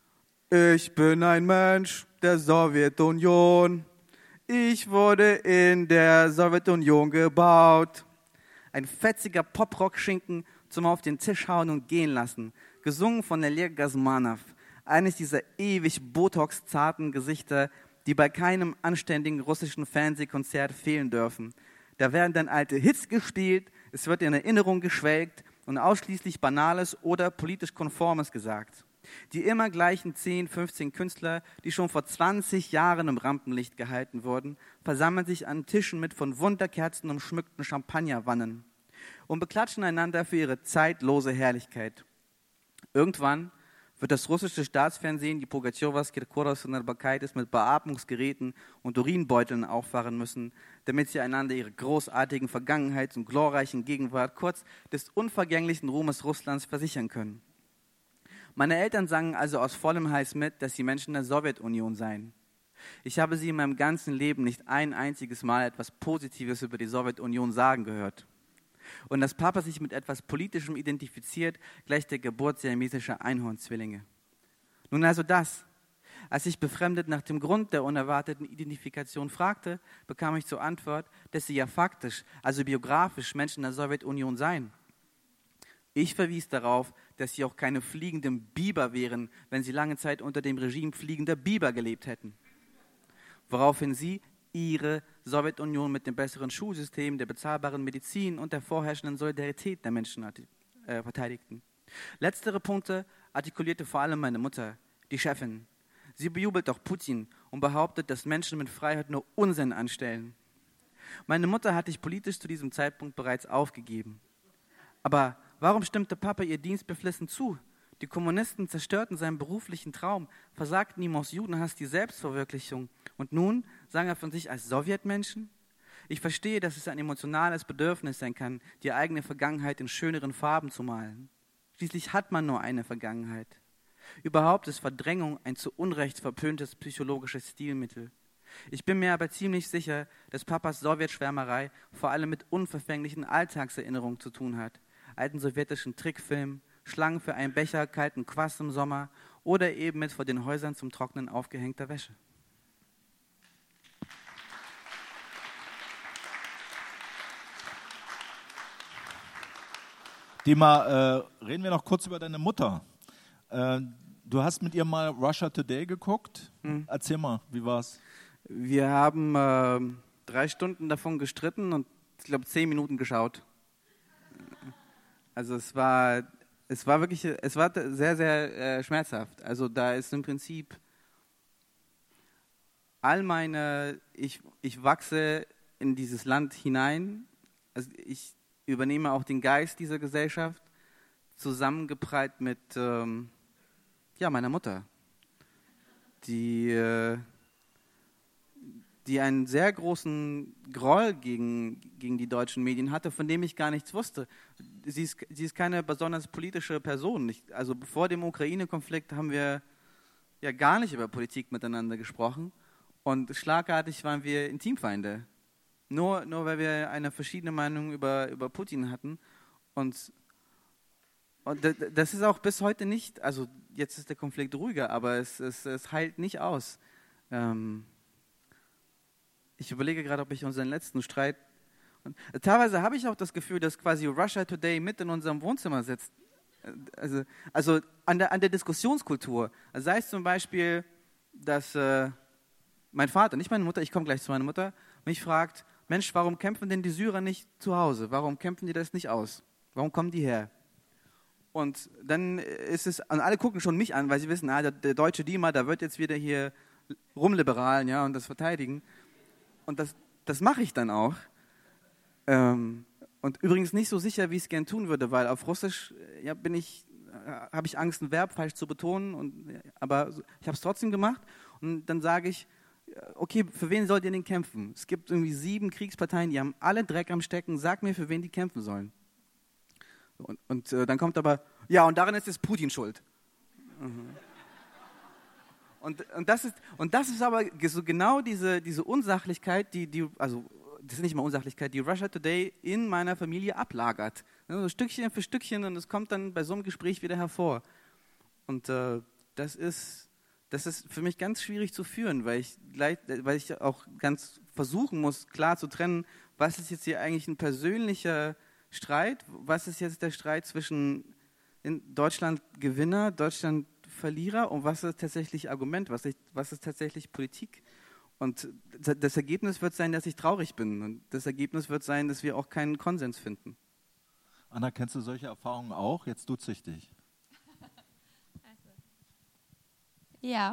Ich bin ein Mensch der Sowjetunion. Ich wurde in der Sowjetunion gebaut. Ein fetziger Pop-Rock-Schinken zum auf den Tisch hauen und gehen lassen. Gesungen von Elir Gazmanov. Eines dieser ewig Botox-zarten Gesichter, die bei keinem anständigen russischen Fernsehkonzert fehlen dürfen. Da werden dann alte Hits gespielt, es wird in Erinnerung geschwelgt und ausschließlich Banales oder politisch Konformes gesagt. Die immer gleichen 10, 15 Künstler, die schon vor 20 Jahren im Rampenlicht gehalten wurden, versammeln sich an Tischen mit von Wunderkerzen umschmückten Champagnerwannen und beklatschen einander für ihre zeitlose Herrlichkeit. Irgendwann wird das russische Staatsfernsehen die Pugatschowas, Kirkoros und Narbakaitis mit Beatmungsgeräten und Urinbeuteln auffahren müssen, damit sie einander ihre großartigen Vergangenheit und glorreichen Gegenwart, kurz des unvergänglichen Ruhmes Russlands, versichern können. Meine Eltern sangen also aus vollem Hals mit, dass sie Menschen der Sowjetunion seien. Ich habe sie in meinem ganzen Leben nicht ein einziges Mal etwas Positives über die Sowjetunion sagen gehört. Und dass Papa sich mit etwas Politischem identifiziert, gleicht der Geburt siamesischer Einhornzwillinge. Nun also das. Als ich befremdet nach dem Grund der unerwarteten Identifikation fragte, bekam ich zur Antwort, dass sie ja faktisch, also biografisch Menschen der Sowjetunion seien. Ich verwies darauf, dass sie auch keine fliegenden Biber wären, wenn sie lange Zeit unter dem Regime fliegender Biber gelebt hätten. Woraufhin sie ihre Sowjetunion mit dem besseren Schulsystem, der bezahlbaren Medizin und der vorherrschenden Solidarität der Menschen verteidigten. Letztere Punkte artikulierte vor allem meine Mutter, die Chefin. Sie bejubelt auch Putin und behauptet, dass Menschen mit Freiheit nur Unsinn anstellen. Meine Mutter hatte ich politisch zu diesem Zeitpunkt bereits aufgegeben. Aber warum stimmte Papa ihr dienstbeflissen zu? Die Kommunisten zerstörten seinen beruflichen Traum, versagten ihm aus Judenhass die Selbstverwirklichung. Und nun sang er von sich als Sowjetmenschen? Ich verstehe, dass es ein emotionales Bedürfnis sein kann, die eigene Vergangenheit in schöneren Farben zu malen. Schließlich hat man nur eine Vergangenheit. Überhaupt ist Verdrängung ein zu Unrecht verpöntes psychologisches Stilmittel. Ich bin mir aber ziemlich sicher, dass Papas Sowjetschwärmerei vor allem mit unverfänglichen Alltagserinnerungen zu tun hat. Alten sowjetischen Trickfilmen, Schlangen für einen Becher kalten Kwas im Sommer oder eben mit vor den Häusern zum Trocknen aufgehängter Wäsche. Dima, reden wir noch kurz über deine Mutter. Du hast mit ihr mal Russia Today geguckt. Erzähl mal, wie war's? Wir haben 3 Stunden davon gestritten und ich glaube 10 Minuten geschaut. Also es war sehr, sehr schmerzhaft. Also da ist im Prinzip ich wachse in dieses Land hinein. Also ich übernehme auch den Geist dieser Gesellschaft, zusammengeprallt mit meiner Mutter, die einen sehr großen Groll gegen die deutschen Medien hatte, von dem ich gar nichts wusste. Sie ist keine besonders politische Person. Also vor dem Ukraine-Konflikt haben wir ja gar nicht über Politik miteinander gesprochen und schlagartig waren wir Intimfeinde. Nur weil wir eine verschiedene Meinung über Putin hatten. Und das ist auch bis heute nicht, also jetzt ist der Konflikt ruhiger, aber es heilt nicht aus. Ich überlege gerade, ob ich unseren letzten Streit... Und teilweise habe ich auch das Gefühl, dass quasi Russia Today mit in unserem Wohnzimmer sitzt. Also an der Diskussionskultur. Also sei es zum Beispiel, dass mein Vater, nicht meine Mutter, ich komme gleich zu meiner Mutter, mich fragt, Mensch, warum kämpfen denn die Syrer nicht zu Hause? Warum kämpfen die das nicht aus? Warum kommen die her? Und dann ist es, und alle gucken schon mich an, weil sie wissen, der deutsche Dima, da wird jetzt wieder hier rumliberalen, ja, und das verteidigen. Und das mache ich dann auch. Und übrigens nicht so sicher, wie ich es gern tun würde, weil auf Russisch habe ich Angst, ein Verb falsch zu betonen, aber ich habe es trotzdem gemacht. Und dann sage ich, okay, für wen sollt ihr denn kämpfen? Es gibt irgendwie 7 Kriegsparteien, die haben alle Dreck am Stecken. Sag mir, für wen die kämpfen sollen. Und dann kommt aber, ja, und darin ist jetzt Putin schuld. Mhm. Und das ist aber so genau diese Unsachlichkeit, also das ist nicht mal Unsachlichkeit, die Russia Today in meiner Familie ablagert. Also Stückchen für Stückchen und es kommt dann bei so einem Gespräch wieder hervor. Und das ist für mich ganz schwierig zu führen, weil ich auch ganz versuchen muss, klar zu trennen, was ist jetzt hier eigentlich ein persönlicher Streit, was ist jetzt der Streit zwischen in Deutschland Gewinner, Deutschland Verlierer und was ist tatsächlich Argument, was ist tatsächlich Politik. Und das Ergebnis wird sein, dass ich traurig bin und das Ergebnis wird sein, dass wir auch keinen Konsens finden. Anna, kennst du solche Erfahrungen auch? Jetzt tut's dich. Ja.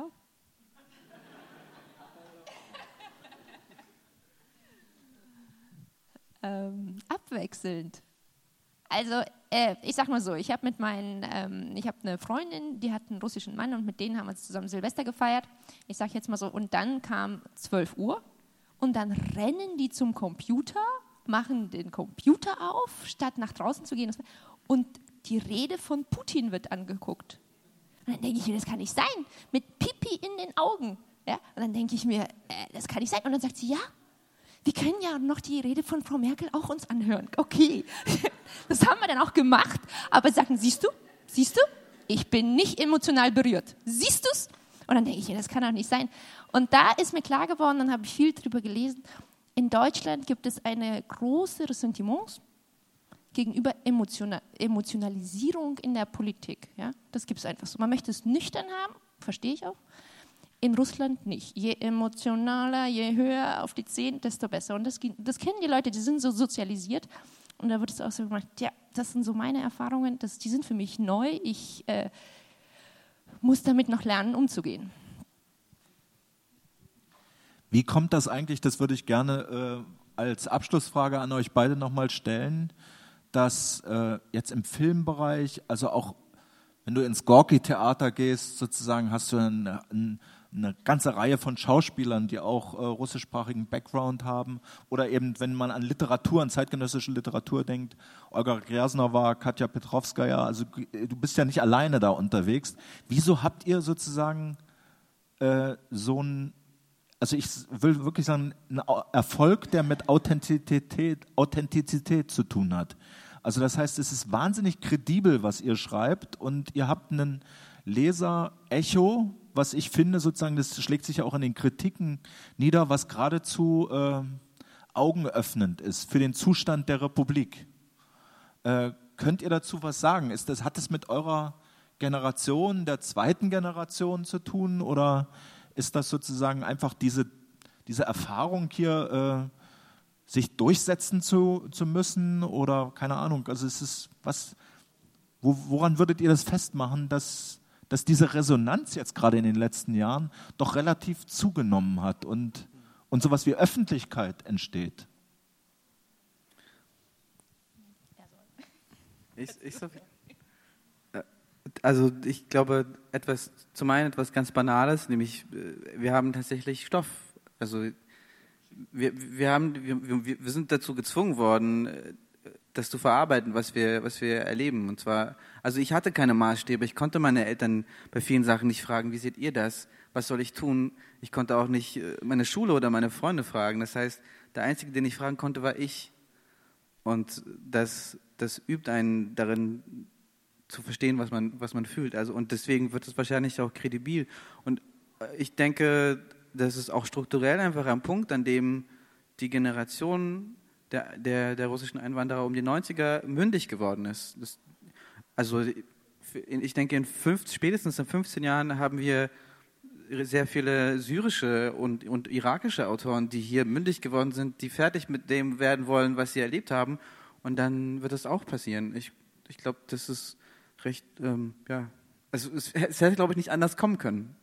Abwechselnd. Also ich sag mal so, ich habe eine Freundin, die hat einen russischen Mann und mit denen haben wir zusammen Silvester gefeiert. Ich sag jetzt mal so, und dann kam 12 Uhr und dann rennen die zum Computer, machen den Computer auf, statt nach draußen zu gehen. Und die Rede von Putin wird angeguckt. Und dann denke ich mir, das kann nicht sein, mit Pipi in den Augen. Ja? Und dann denke ich mir, das kann nicht sein. Und dann sagt sie, ja, wir können ja noch die Rede von Frau Merkel auch uns anhören. Okay, das haben wir dann auch gemacht. Aber sagen, siehst du, ich bin nicht emotional berührt. Siehst du es? Und dann denke ich, das kann doch nicht sein. Und da ist mir klar geworden, dann habe ich viel darüber gelesen, in Deutschland gibt es eine große Ressentiment gegenüber Emotionalisierung in der Politik. Ja? Das gibt es einfach so. Man möchte es nüchtern haben, verstehe ich auch. In Russland nicht. Je emotionaler, je höher auf die 10, desto besser. Und das kennen die Leute, die sind so sozialisiert. Und da wird es auch so gemacht, ja, das sind so meine Erfahrungen, die sind für mich neu. Ich muss damit noch lernen, umzugehen. Wie kommt das eigentlich, das würde ich gerne als Abschlussfrage an euch beide nochmal stellen, dass jetzt im Filmbereich, also auch wenn du ins Gorki-Theater gehst, sozusagen hast du einen eine ganze Reihe von Schauspielern, die auch russischsprachigen Background haben. Oder eben, wenn man an Literatur, an zeitgenössische Literatur denkt, Olga Grjasnowa, Katja Petrovskaja, also du bist ja nicht alleine da unterwegs. Wieso habt ihr sozusagen so ein, also ich will wirklich sagen, einen Erfolg, der mit Authentizität zu tun hat? Also das heißt, es ist wahnsinnig kredibel, was ihr schreibt, und ihr habt einen Leser-Echo, was ich finde, sozusagen, das schlägt sich ja auch in den Kritiken nieder, was geradezu augenöffnend ist für den Zustand der Republik. Könnt ihr dazu was sagen? Hat es mit eurer Generation, der zweiten Generation zu tun, oder ist das sozusagen einfach diese Erfahrung hier, sich durchsetzen zu müssen, oder keine Ahnung? Also es ist was, woran würdet ihr das festmachen, dass diese Resonanz jetzt gerade in den letzten Jahren doch relativ zugenommen hat und sowas wie Öffentlichkeit entsteht? Also ich glaube, zum einen etwas ganz Banales, nämlich wir haben tatsächlich Stoff. Also wir sind dazu gezwungen worden, das zu verarbeiten, was wir erleben. Und zwar, also ich hatte keine Maßstäbe. Ich konnte meine Eltern bei vielen Sachen nicht fragen, wie seht ihr das? Was soll ich tun? Ich konnte auch nicht meine Schule oder meine Freunde fragen. Das heißt, der Einzige, den ich fragen konnte, war ich. Und das übt einen darin, zu verstehen, was man fühlt. Also, und deswegen wird es wahrscheinlich auch kredibil. Und ich denke, das ist auch strukturell einfach ein Punkt, an dem die Generation der russischen Einwanderer um die 90er mündig geworden ist. Ich denke, spätestens in 15 Jahren haben wir sehr viele syrische und irakische Autoren, die hier mündig geworden sind, die fertig mit dem werden wollen, was sie erlebt haben. Und dann wird das auch passieren. Ich glaube, das ist recht, also es hätte, glaube ich, nicht anders kommen können.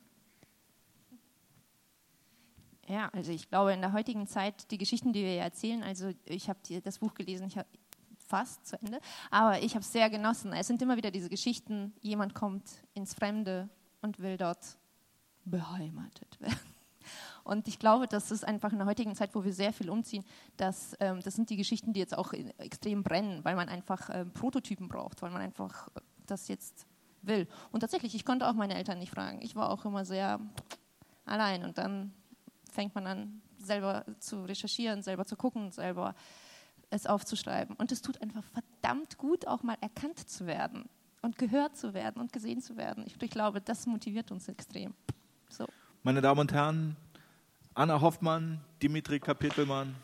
Ja, also ich glaube, in der heutigen Zeit, die Geschichten, die wir erzählen, also ich habe das Buch gelesen, ich habe fast zu Ende, aber ich habe es sehr genossen. Es sind immer wieder diese Geschichten, jemand kommt ins Fremde und will dort beheimatet werden. Und ich glaube, das ist einfach in der heutigen Zeit, wo wir sehr viel umziehen, das sind die Geschichten, die jetzt auch extrem brennen, weil man einfach Prototypen braucht, weil man einfach das jetzt will. Und tatsächlich, ich konnte auch meine Eltern nicht fragen. Ich war auch immer sehr allein, und dann fängt man an, selber zu recherchieren, selber zu gucken, selber es aufzuschreiben. Und es tut einfach verdammt gut, auch mal erkannt zu werden und gehört zu werden und gesehen zu werden. Ich glaube, das motiviert uns extrem. So. Meine Damen und Herren, Anna Hoffmann, Dimitri Kapitelmann.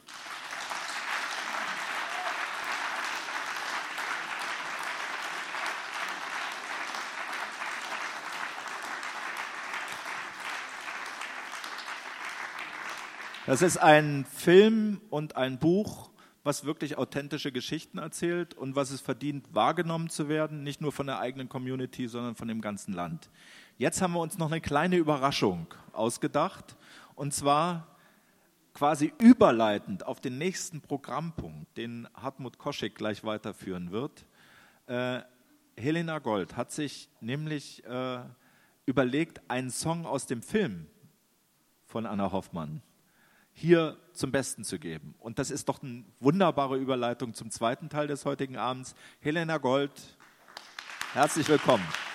Das ist ein Film und ein Buch, was wirklich authentische Geschichten erzählt und was es verdient, wahrgenommen zu werden, nicht nur von der eigenen Community, sondern von dem ganzen Land. Jetzt haben wir uns noch eine kleine Überraschung ausgedacht, und zwar quasi überleitend auf den nächsten Programmpunkt, den Hartmut Koschek gleich weiterführen wird. Helena Gold hat sich nämlich überlegt, einen Song aus dem Film von Anna Hoffmann hier zum Besten zu geben. Und das ist doch eine wunderbare Überleitung zum zweiten Teil des heutigen Abends. Helena Gold, herzlich willkommen.